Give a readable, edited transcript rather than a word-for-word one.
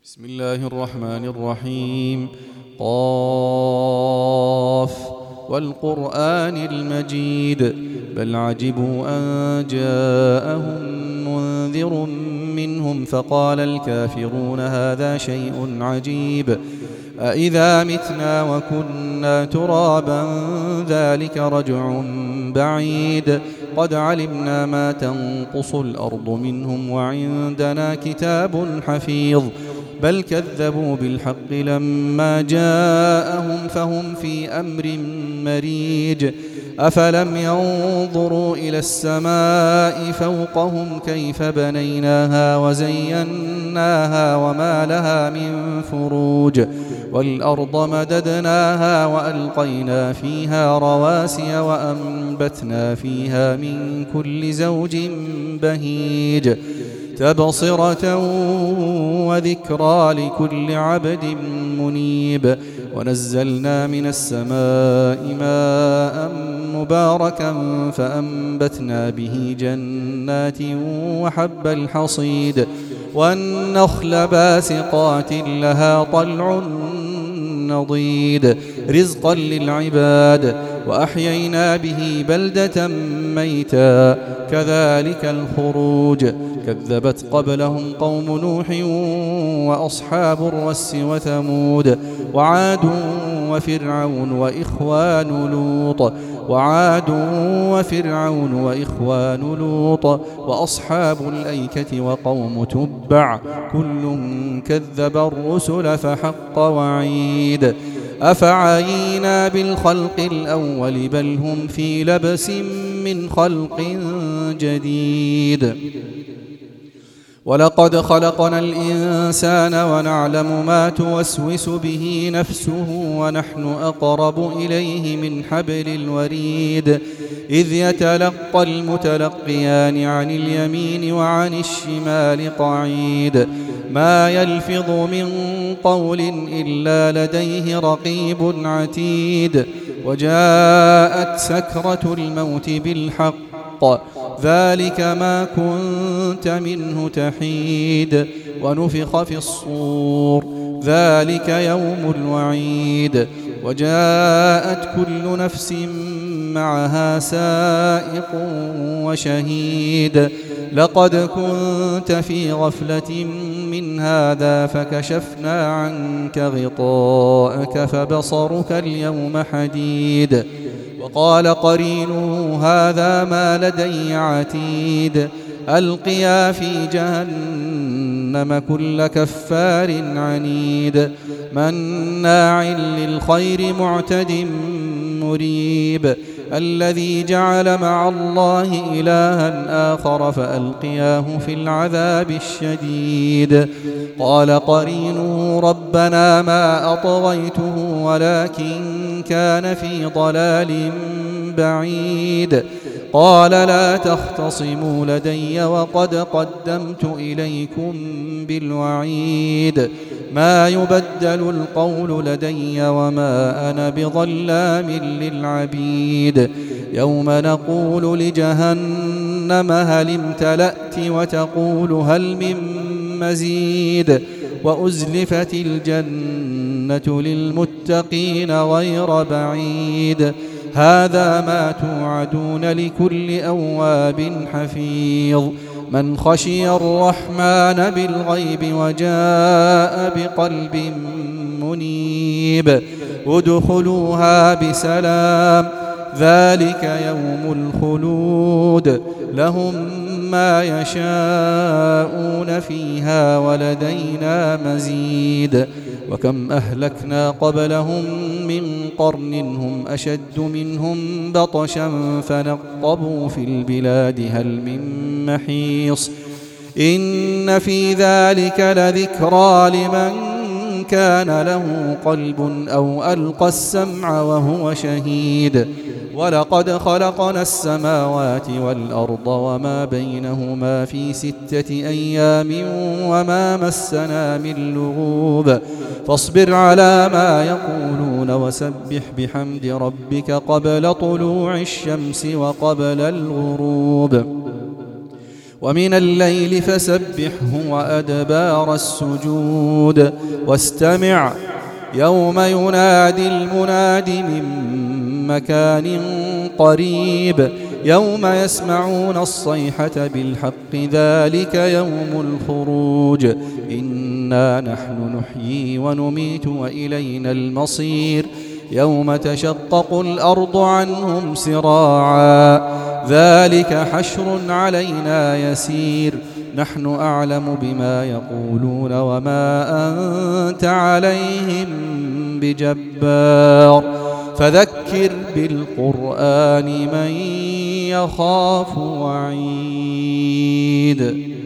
بسم الله الرحمن الرحيم. قاف والقرآن المجيد بل عجبوا أن جاءهم منذر منهم فقال الكافرون هذا شيء عجيب أإذا متنا وكنا ترابا ذلك رجع بعيد قد علمنا ما تنقص الأرض منهم وعندنا كتاب حفيظ بل كذبوا بالحق لما جاءهم فهم في أمر مريج أفلم ينظروا إلى السماء فوقهم كيف بنيناها وزيناها وما لها من فروج والأرض مددناها وألقينا فيها رواسي وأنبتنا فيها من كل زوج بهيج تبصرة وذكرى لكل عبد منيب ونزلنا من السماء ماء مباركا فأنبتنا به جنات وحب الحصيد والنخل باسقات لها طلع نضيد رزقا للعباد وأحيينا به بلدة ميتا كذلك الخروج كذبت قبلهم قوم نوح وأصحاب الرس وثمود وعاد وفرعون وإخوان لوط وأصحاب الأيكة وقوم تبع كل كذب الرسل فحق وعيد أفعينا بالخلق الأول بل هم في لبس من خلق جديد ولقد خلقنا الإنسان ونعلم ما توسوس به نفسه ونحن أقرب إليه من حبل الوريد إذ يتلقى المتلقيان عن اليمين وعن الشمال قعيد ما يلفظ من قول إلا لديه رقيب عتيد وجاءت سكرة الموت بالحق ذلك ما كنت منه تحيد ونفخ في الصور ذلك يوم الوعيد وجاءت كل نفس معها سائق وشهيد لقد كنت في غفلة من هذا فكشفنا عنك غطاءك فبصرك اليوم حديد وقال قرينه هذا ما لدي عتيد ألقيا في جهنم كل كفار عنيد مناع للخير معتد مريب الذي جعل مع الله إلها آخر فألقياه في العذاب الشديد قال قرينه ربنا ما أطغيته ولكن كان في ضلال بعيد قال لا تختصموا لدي وقد قدمت إليكم بالوعيد ما يبدل القول لدي وما أنا بظلام للعبيد يوم نقول لجهنم هل امتلأت وتقول هل من مزيد وأزلفت الجنة للمتقين غير بعيد هذا ما توعدون لكل أواب حفيظ من خشي الرحمن بالغيب وجاء بقلب منيب ادخلوها بسلام ذلك يوم الخلود لهم ما يشاءون فيها ولدينا مزيد وكم أهلكنا قبلهم من قرن هم أشد منهم بطشا فنقبوا في البلاد هل من محيص إن في ذلك لذكرى لمن كان له قلب أو ألقى السمع وهو شهيد ولقد خلقنا السماوات والأرض وما بينهما في 6 أيام وما مسنا من لغوب فاصبر على ما يقولون وسبح بحمد ربك قبل طلوع الشمس وقبل الغروب ومن الليل فسبحه وأدبار السجود واستمع يوم ينادي المناد من مكان قريب يوم يسمعون الصيحة بالحق ذلك يوم الخروج إنا نحن نحيي ونميت وإلينا المصير يوم تشقق الأرض عنهم سراعا ذلك حشر علينا يسير نحن أعلم بما يقولون وما أنت عليهم بجبار فذكر بالقرآن من يخاف وعيد